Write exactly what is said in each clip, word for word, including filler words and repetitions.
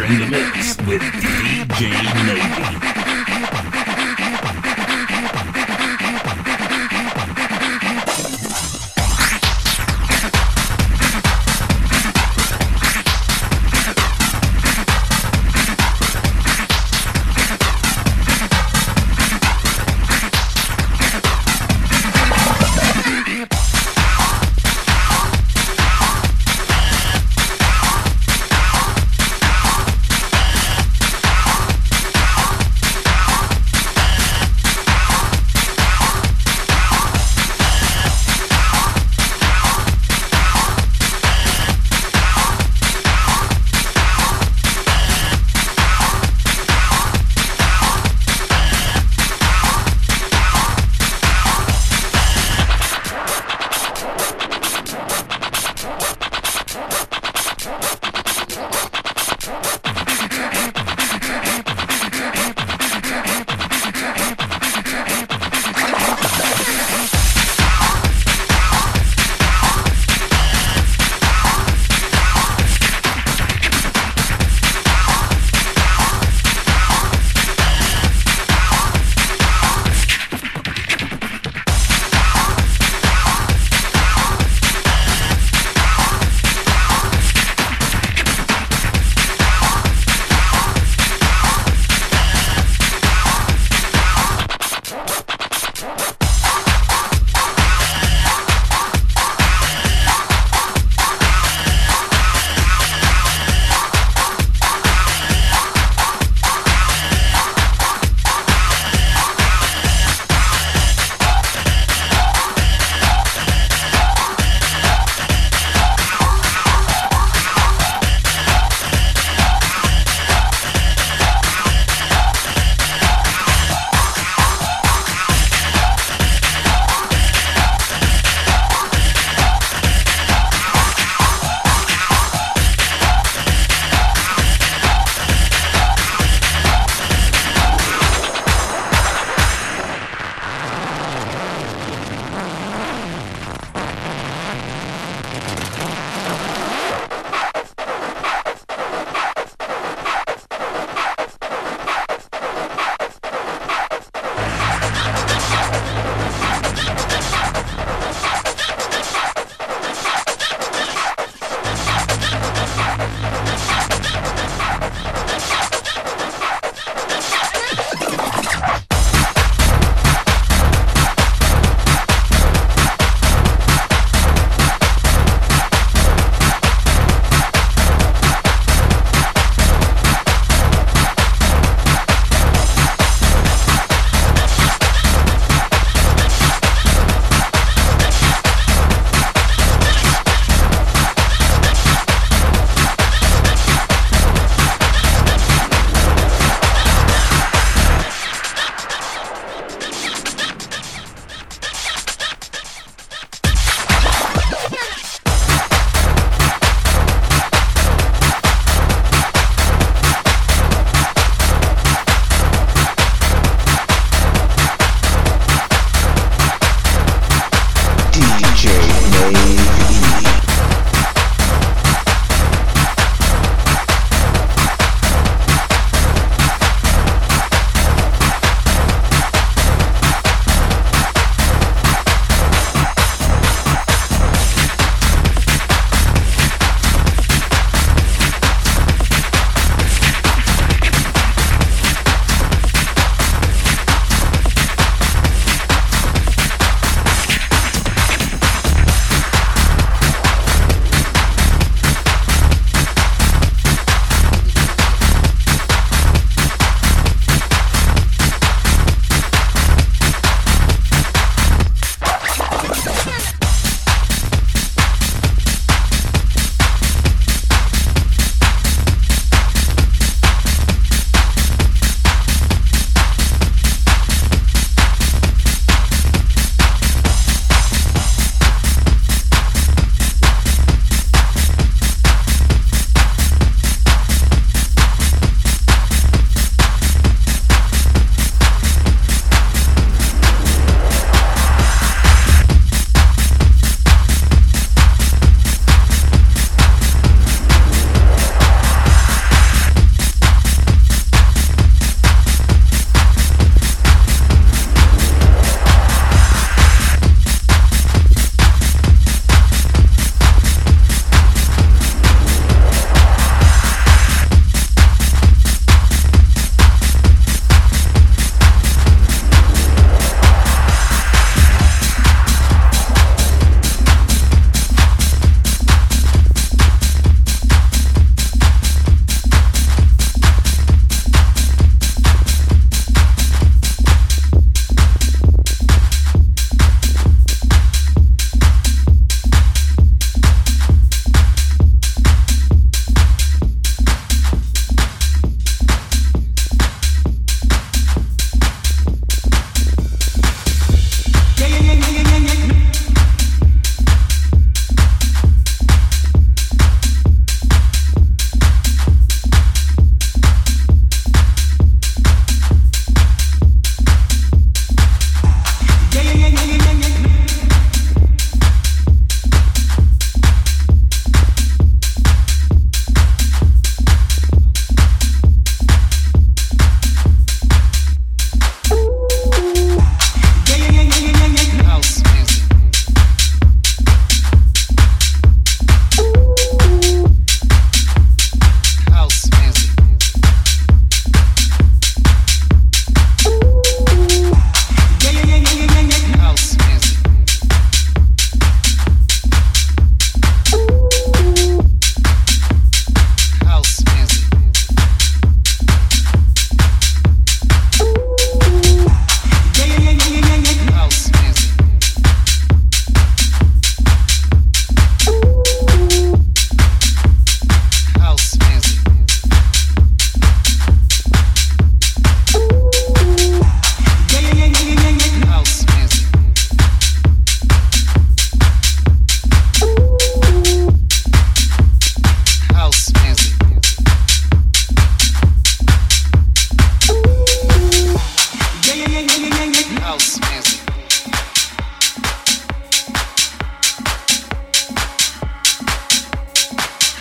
in the mix with D J Navy.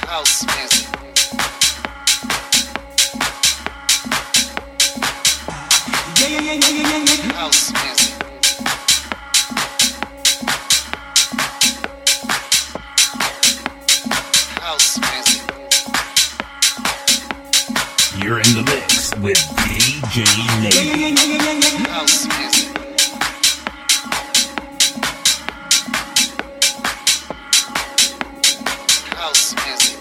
House music. Yeah, yeah, yeah, yeah, yeah, yeah. House music. House music. You're in the mix with D J Nate. Yeah, yeah, yeah, yeah, yeah, yeah. House music. House music.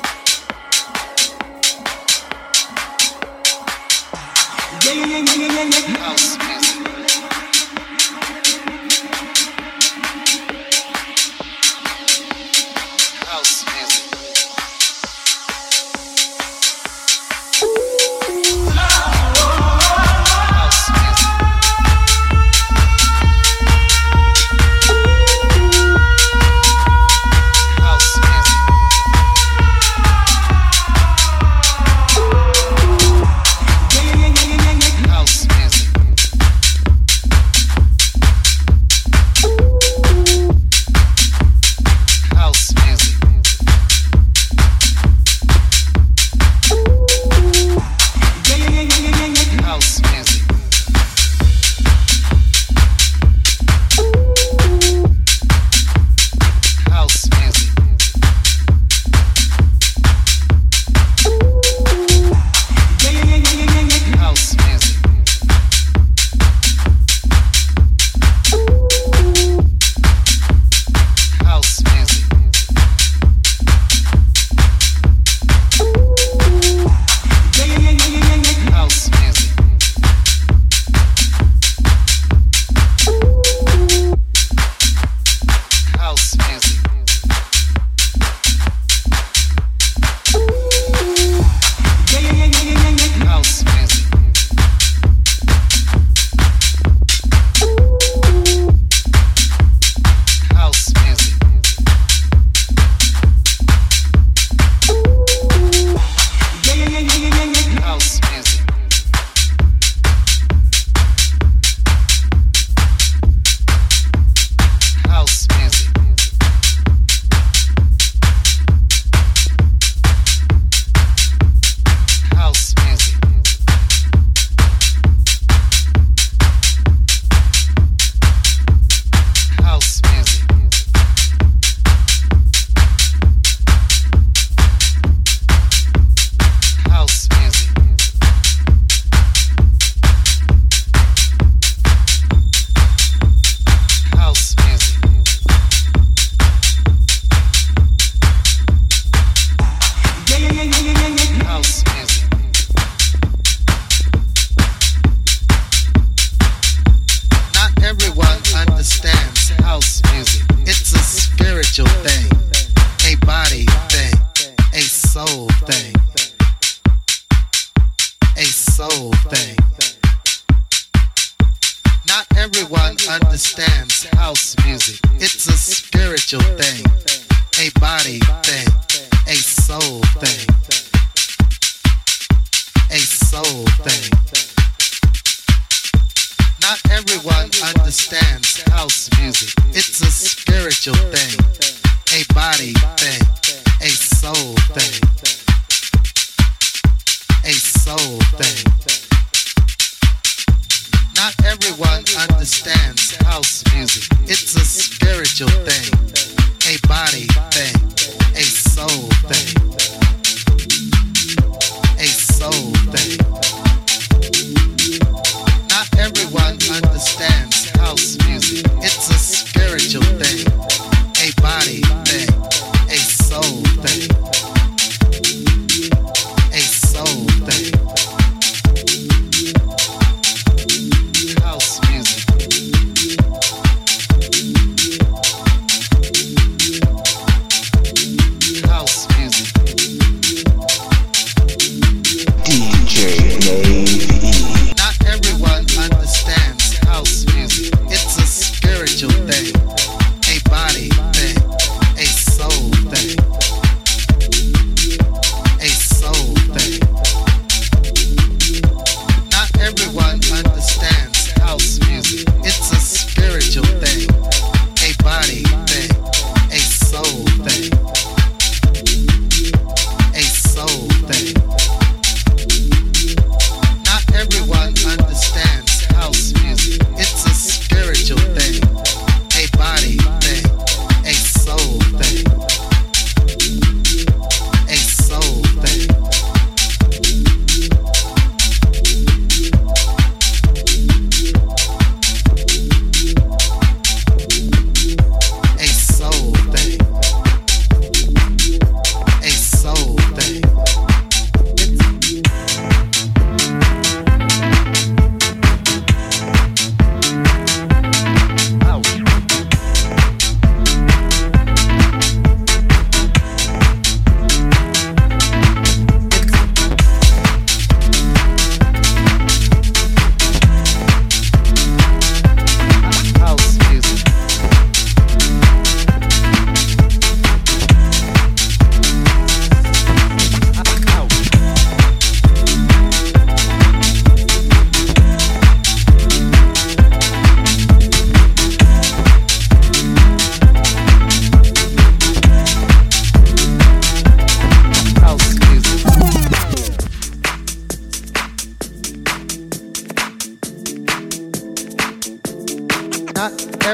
Yeah, yeah, yeah, yeah, yeah, yeah. House music. House music.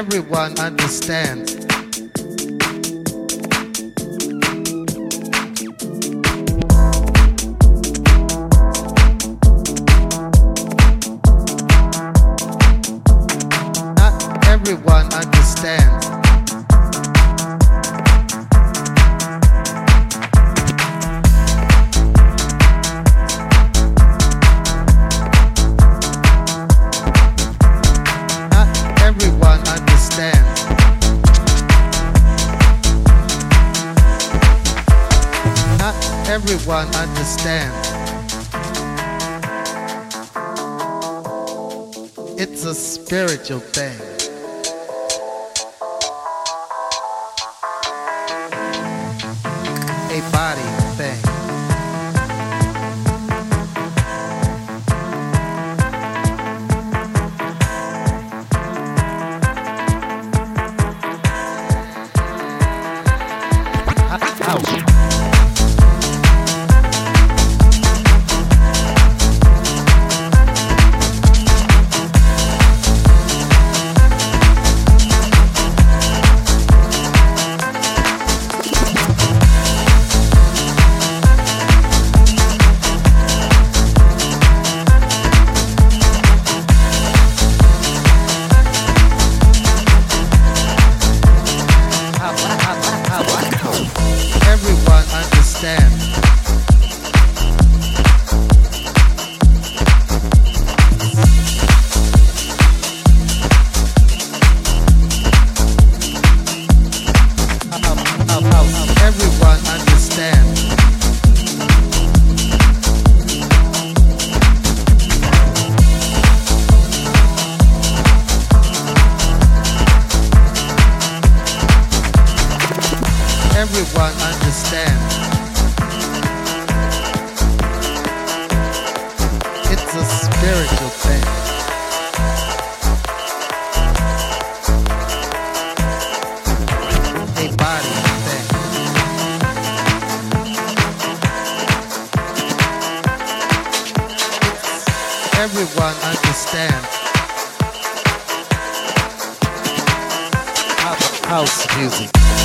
everyone understands. Not everyone understands. Everyone understands. Not everyone understands. It's a spiritual thing. A body thing. Everyone understands. Everyone understands. Everyone understands. It's a spiritual thing. A body thing. It's everyone understands. House music.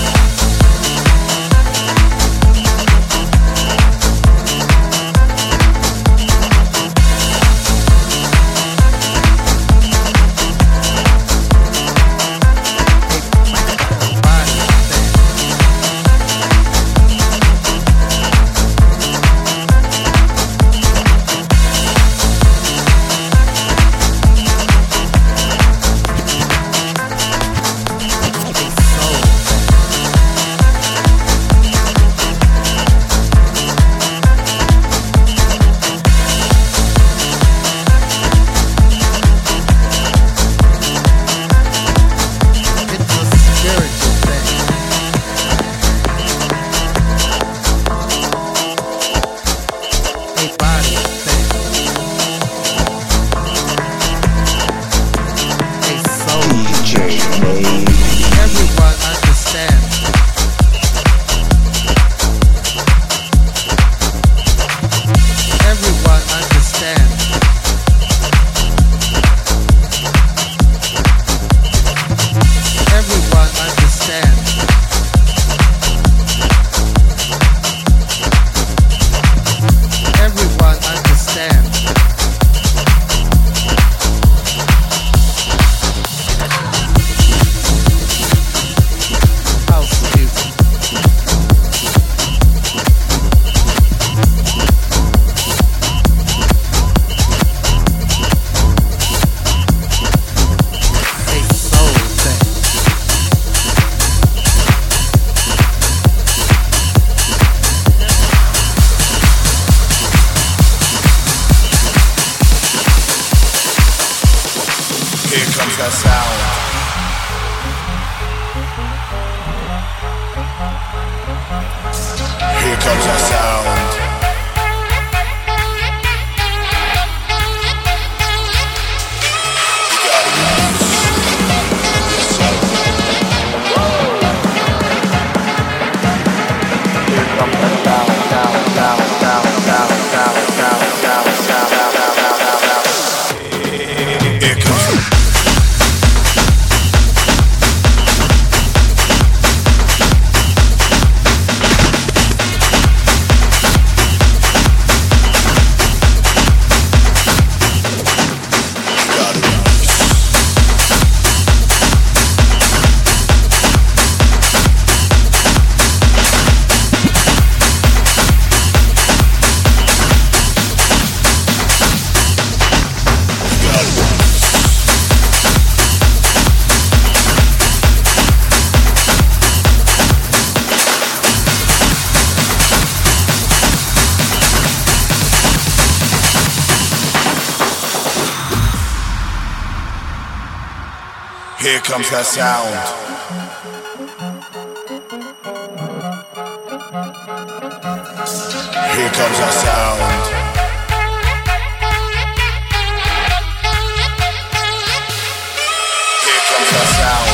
Everyone understands. Everyone understands. Everyone understands. Everyone understands. House music. A soul thing. Here comes that sound. Here comes that sound. You got it. Yes, sir. Here comes that sound, sound, sound, sound, sound, sound, sound, sound, sound, sound, sound, sound, sound. Here comes. Here comes that sound. Here comes that sound. Here comes that sound.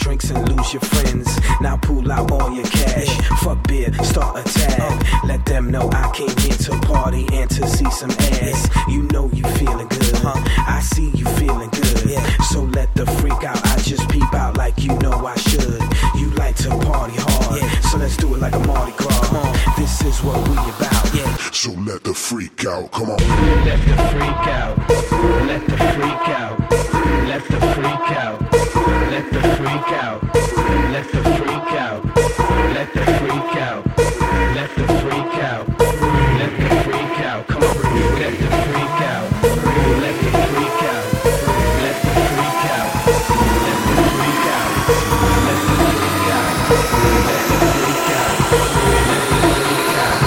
Your friends, now pull out all your cash. Fuck beer, start a tag. Let them know I came here to party and to see some ass. You know you feeling good, huh? I see you feeling good. So let the freak out. I just peep out like you know I should. You like to party hard, so let's do it like a Mardi Gras. This is what we about. So let the freak out, come on. Let the freak out. Let the freak out. Let the freak out. Let the freak out. Let the freak out. Let the freak out. Let the freak out. Let the freak out. Come on. Let the freak out. Let the freak out. Let the freak out. Let the freak out. Let the freak out. Let the freak out. Let the freak out.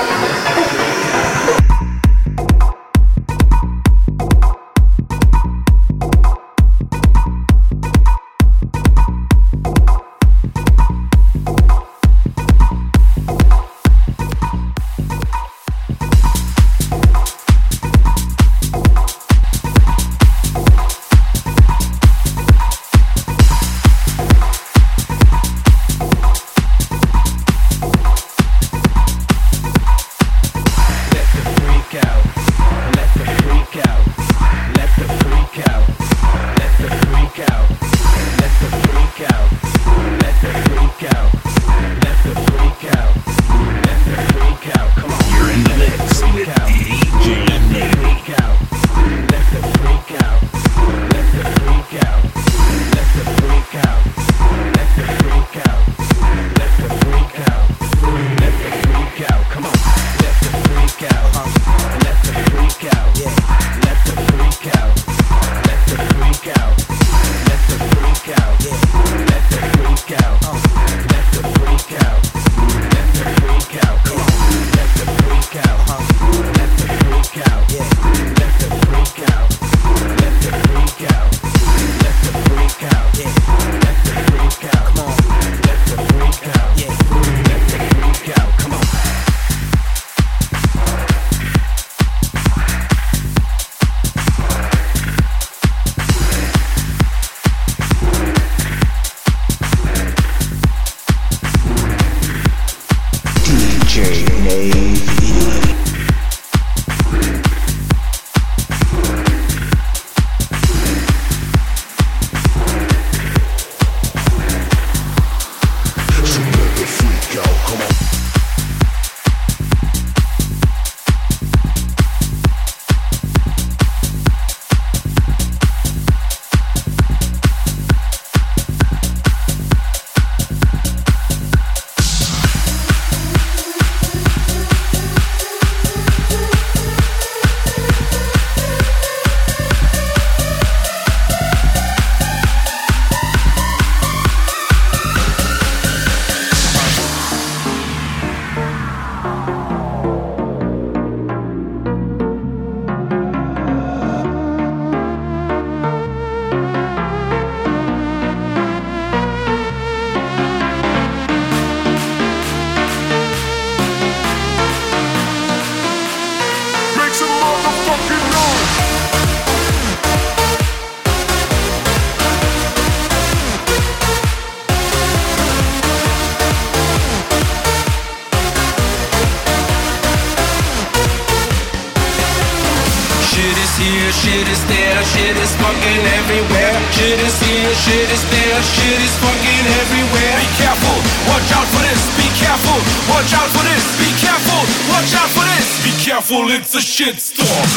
shit is there, shit is fucking everywhere. Shit is here, shit is there, shit is fucking everywhere. Be careful, watch out for this. Be careful, watch out for this. Be careful, watch out for this. Be careful, it's a shitstorm.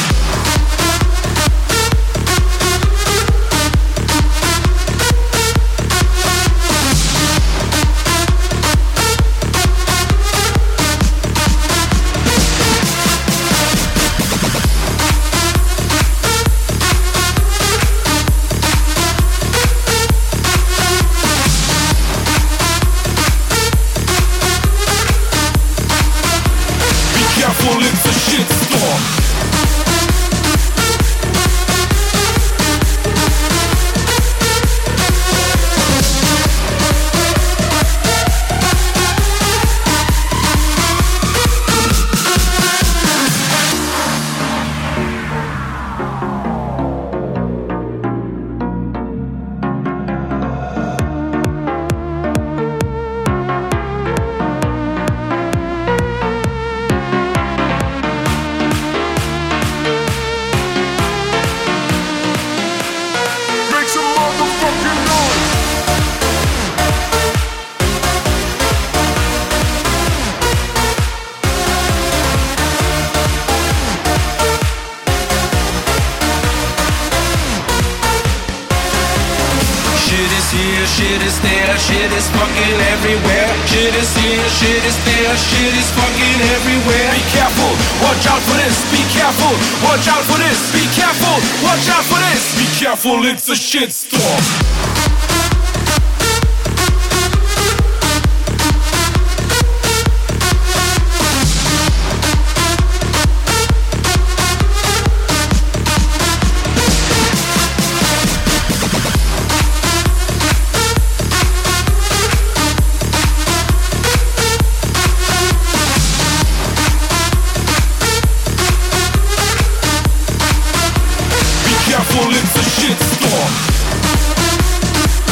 It's a shitstorm. shit is there, shit is fucking everywhere. Shit is here, shit is there, shit is fucking everywhere. Be careful, watch out for this. Be careful, watch out for this. Be careful, watch out for this. Be careful, it's a shitstorm. It's a shitstorm.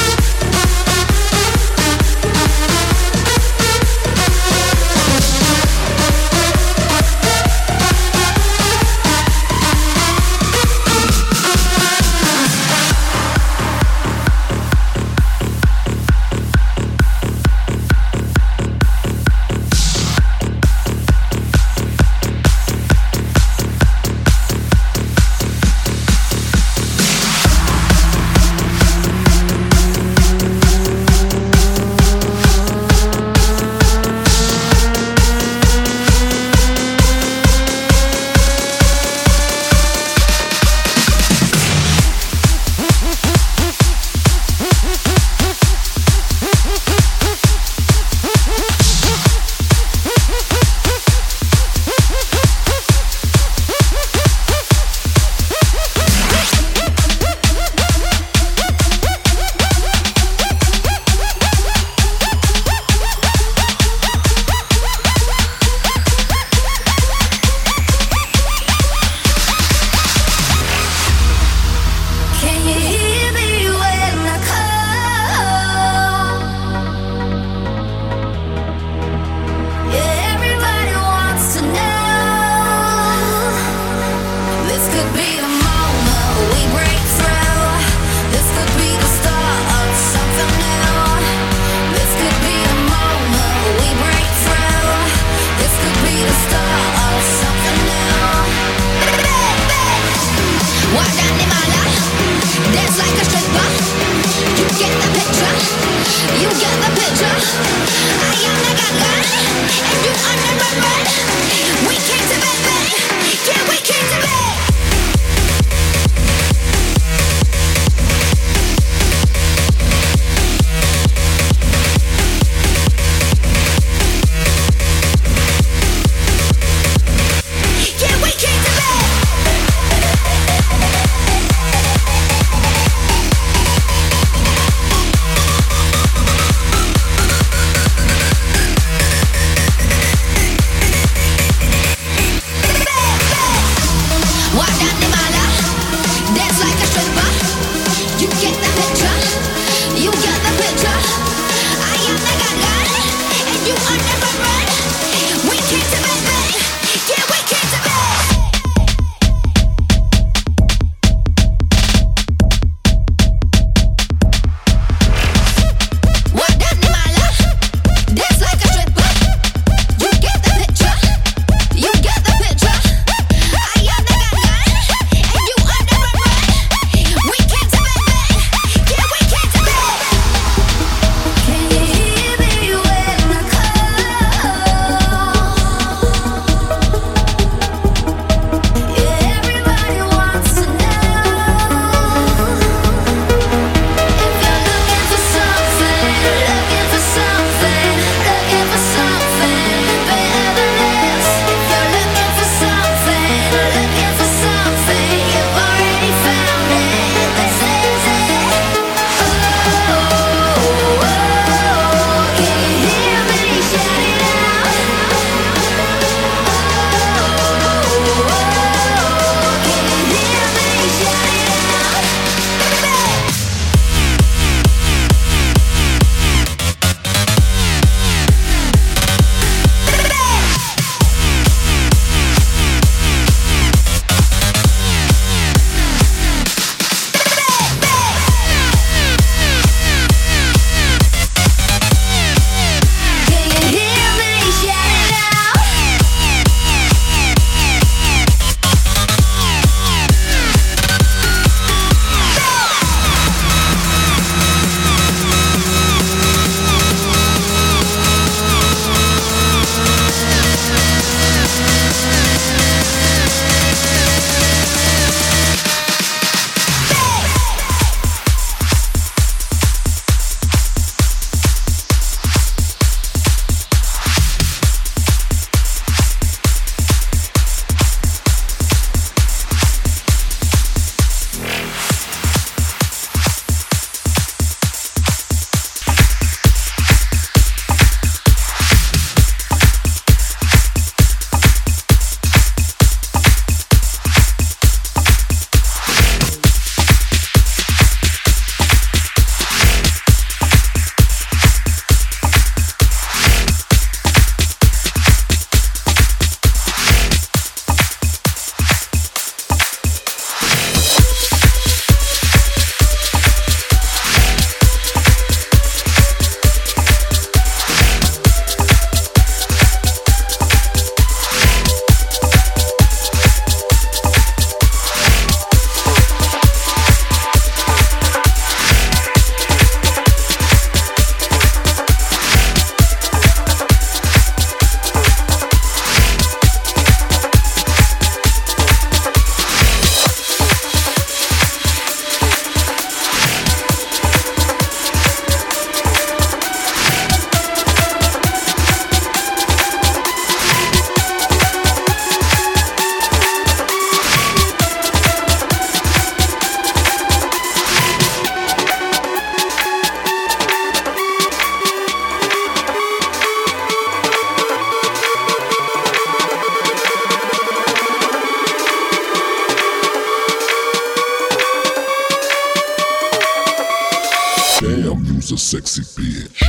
you's a sexy bitch.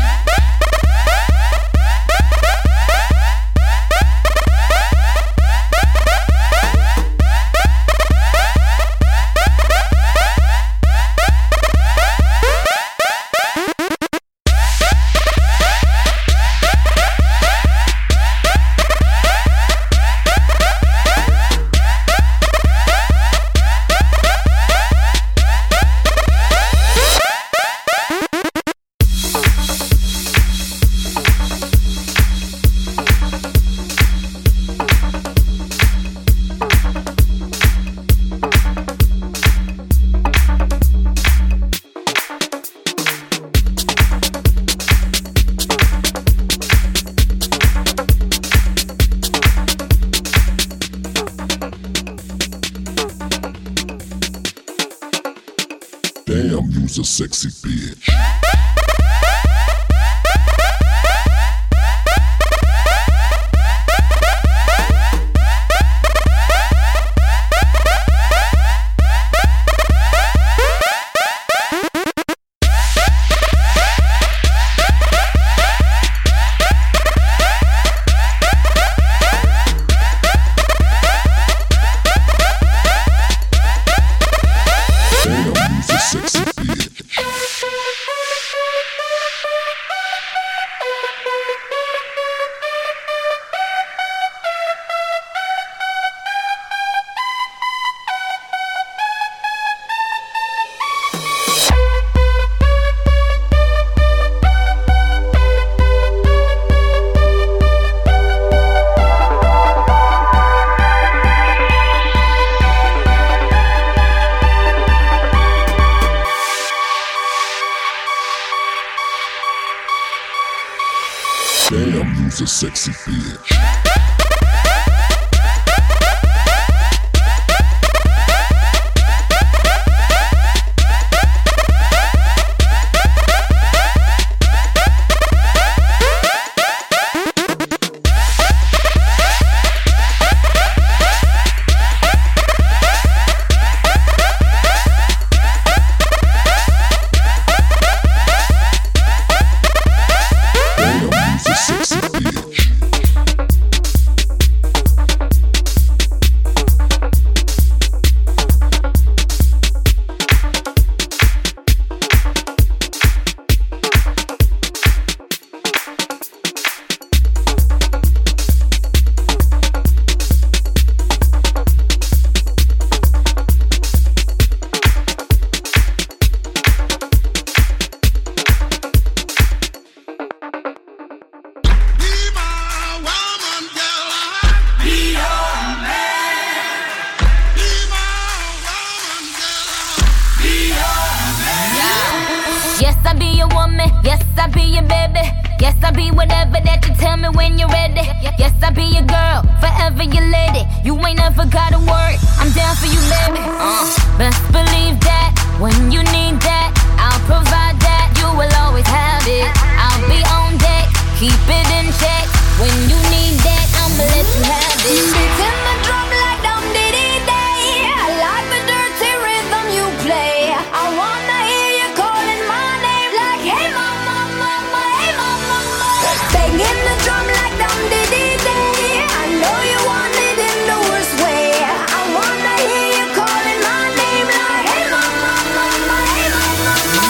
Damn, you's a sexy bitch. Damn, you's a sexy bitch. Yes, I be your woman. Yes, I be your baby. Yes, I be whatever that you tell me when you're ready. Yes, I be your girl, forever your lady. You ain't never gotta worry, I'm down for you, baby. Uh, best believe that when you need that, I'll provide that. You will always have it. I'll be on deck, keep it in check. When you need that, I'ma let you have it. Beating the drum like dum diddy day. I like the dirty rhythm you play. I wanna hear you calling my name like, hey mama, mama, hey mama, mama. Banging the drum like dum diddy day. I know you want it in the worst way. I wanna hear you calling my name like, hey mama, mama, hey mama, mama.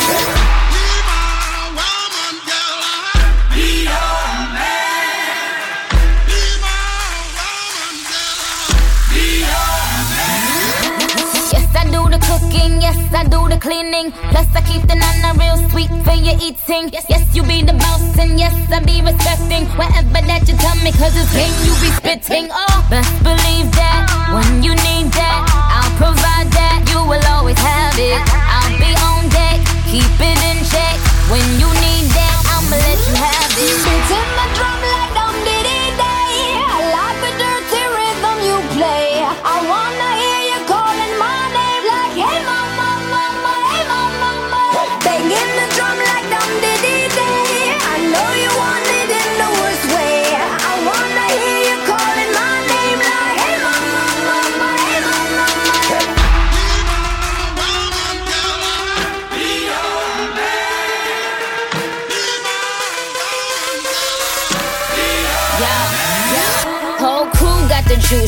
Yes, I do the cleaning. Plus, I keep the nana real sweet for your eating. Yes, yes, you be the boss, and yes, I be respecting whatever that you tell me, cause it's game you be spitting. Oh, best believe that when you need that, I'll provide that. You will always have it. I'll be on deck, keep it in check. When you need that, I'ma let you have it. Beating the drum like dum diddy day. I like the dirty rhythm you play. I wanna hear you calling my name like, hey mama, mama, hey mama, mama. Banging the drum like dum diddy day. I know you want it in the worst way. I wanna hear you calling my name like, hey mama, mama, hey mama, mama.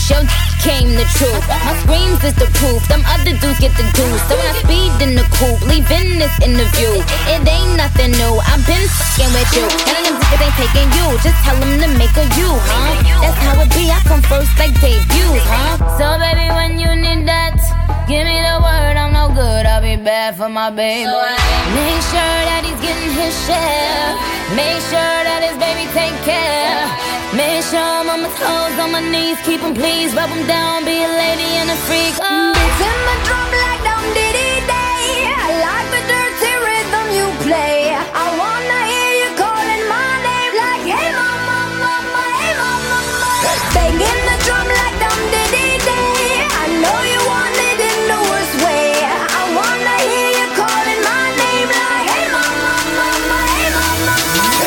juice. Yo came the truth. My screams is the proof. Them other dudes get the juice. So when I speed in the coupe, leaving this interview, it ain't nothing new. I've been fucking with you. None of them niggas ain't taking you. Just tell them to make a you, huh? That's how it be. I come first like debuts, huh? So baby, when you need that, give me the word. I'm no good. I'll be bad for my baby. Make sure that he's getting his share. Make sure that his baby take care. Make sure I'm on my toes, on my knees. Keep him please, rub him down. Be a lady and a freak. Oh. Beats in my drum like Dum Diddy Day. I like the dirty rhythm you play. I wanna hear you calling my name like, hey mama, mama, hey mama, mama. Banging the drum like Dum Diddy Day. I know you want it in the worst way. I wanna hear you calling my name like, hey mama, mama, hey mama, mama.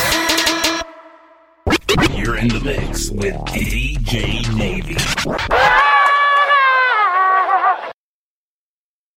You're in the mix with D J Navy.